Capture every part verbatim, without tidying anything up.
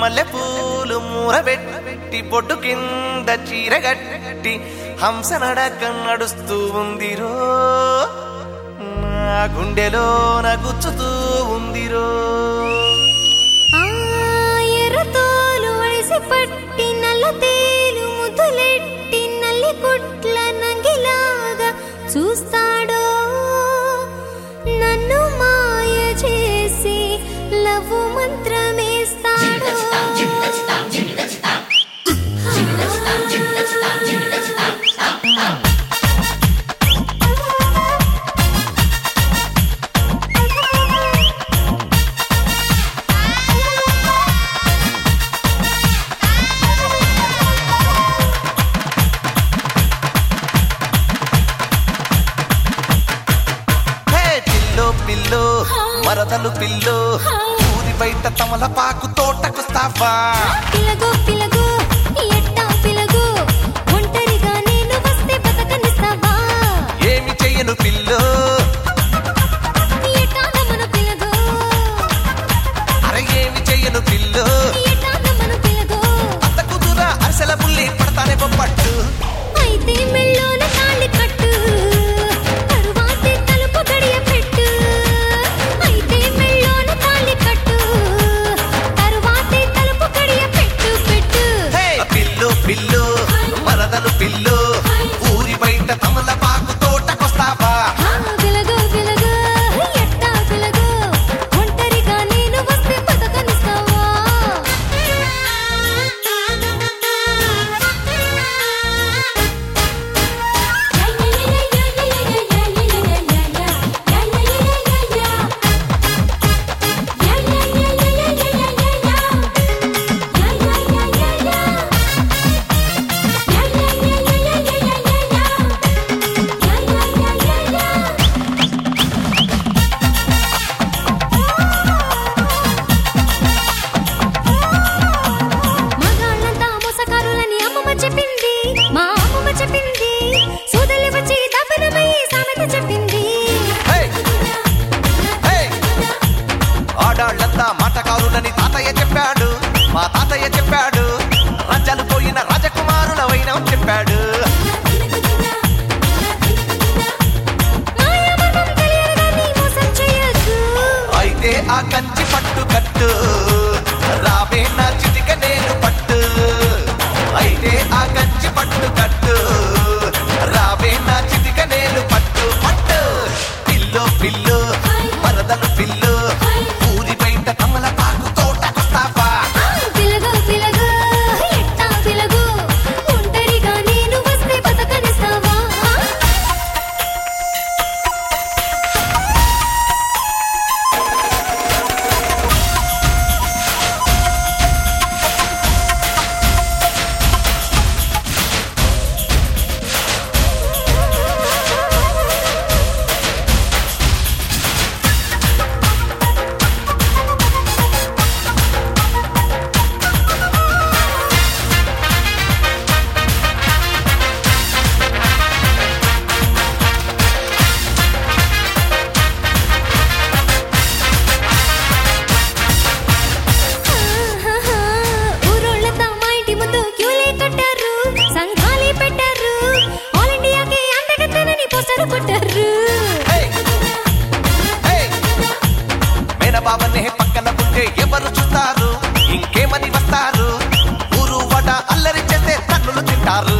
మల్లె పూలు మూరబెట్టి బొడ్డు కింద చీరగట్టి హంస నడక నడుస్తూ ఉందిరో నా గుండెలో నగుచ్చుతూ ఉందిరో ఎర్రతోలు వడిసి పట్టి నల్ల తేలు ముద్దులెట్టి నల్లి కుట్ల నంగిలాగా చూస్తాడో నన్ను మాయ చేసి లవ్వు మంత్రమేస్తాడో పిల్లో మరదలు పిల్లో ఊరి బయట తమలపాకు తోటకొస్తావా పిలగో పిలగో ఎట్టా పిలగో ఒంటరిగా నేను వస్తే బతకనిస్తావా ఏమి చెయ్యను పిల్లో ఎట్టానమను పిలగో అరే ఏమి చెయ్యను పిల్లో ఎట్టానమను పిలగో అత్త కుదురా అరిసెల బుల్లి పడతానే బొప్పట్టు అయితే మెళ్ళోన తాళి కట్టు తరువాతే తలుపు గడియ పెట్టు అయితే మెళ్ళోన తాళి కట్టు తరువాతే తలుపు గడియ పెట్టు పెట్టు పిల్లో పిల్లో మరదలు పిల్లో ఊరి బయట తమలపాకు తోటకొస్తావా పిలగో పిలగో ఎట్టా పిలగో ఒంటరిగా నేను వస్తే బతకనిస్తావా మగాళ్ళంతా మోసకారులని అమ్మమ్మ చెప్పింది మా అమ్మమ్మ చెప్పింది సోదలి వచ్చి దపనమై సామెత చెప్పింది ఆడాళ్ళంతా మాటకారులని తాతయ్య చెప్పాడు మా తాతయ్య చెప్పాడు రాజ్యాలు పోయిన రాజకుమారుల వైనం చెప్పాడు మాయమర్మం తెలియదని మోసం చేయొద్దు అయితే ఆ కంచి పట్టు కట్టు రావే నా చిటిక నేను పట్టు అయితే ఆ కంచి పట్టు కట్టు రావే నా చిటిక నేను పట్టు పట్టు పిల్లో పిల్లో మరదలు పిల్లో ఊరి బయట కమలపాకు తోటకొస్తావా పిలగో పిలగో ఎట్టా పిలగో ఒంటరిగా నేను వస్తే బతకనిస్తావా ఊరోళ్ళంతా మా ఇంటి ముందు క్యూలే కట్టారు సంఘాలే పెట్టారు ఆల్ ఇండియాకి అందగత్తెనని పోస్టర్ కొట్టారు మేనబావనే పక్కన ఉంటే ఎవరు చూస్తారు ఇంకేమని వస్తారు ఊరు వడ అల్లరి చేస్తే తన్నులు తింటారు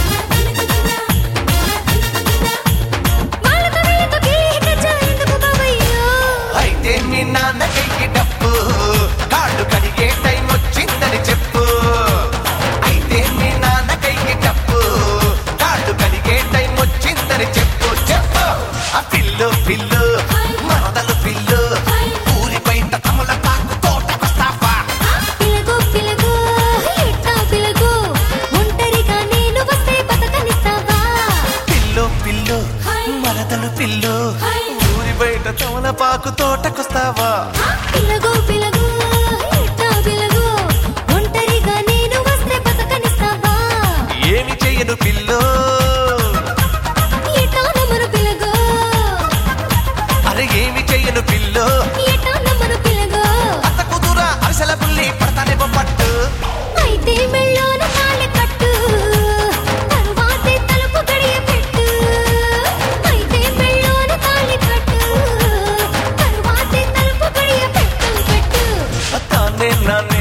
వాళ్ళతో వీళ్ళతో గిల్లి కచ్చా ఎందుకు బాబయ్యో అయితే మీ నాన్నకి డప్పు కాళ్ళు కడిగే టైం వచ్చిందని చెప్పు అయితే మీ నాన్నకి డప్పు కాళ్ళు కడిగే టైం వచ్చిందని చెప్పు చెప్పు ఆ పిల్లు పిల్లు మరదలు పిల్లు ఊరి బయట తమలపాకు తోటకొస్తావా పిలగో పిలగో ఎట్టా పిలగో ఒంటరిగా నేను నా